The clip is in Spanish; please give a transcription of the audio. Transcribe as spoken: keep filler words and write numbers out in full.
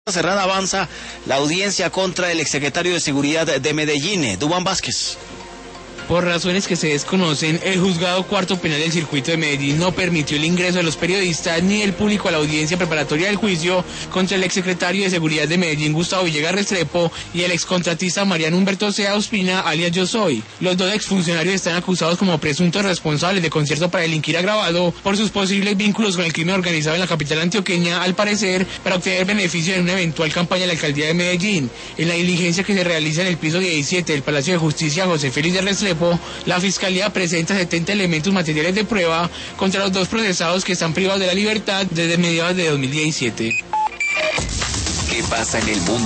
Cerrada avanza la audiencia contra el exsecretario de Seguridad de Medellín, Duván Vázquez. Por razones que se desconocen, el juzgado cuarto penal del circuito de Medellín no permitió el ingreso de los periodistas ni del público a la audiencia preparatoria del juicio contra el exsecretario de Seguridad de Medellín, Gustavo Villegas Restrepo, y el excontratista Mariano Humberto Sea Ospina, alias Yo Soy. Los dos exfuncionarios están acusados como presuntos responsables de concierto para delinquir agravado por sus posibles vínculos con el crimen organizado en la capital antioqueña, al parecer para obtener beneficio en una eventual campaña de la alcaldía de Medellín. En la diligencia que se realiza en el piso diecisiete del Palacio de Justicia José Félix de Restrepo, la Fiscalía presenta setenta elementos materiales de prueba contra los dos procesados que están privados de la libertad desde mediados de dos mil diecisiete. ¿Qué pasa en el mundo?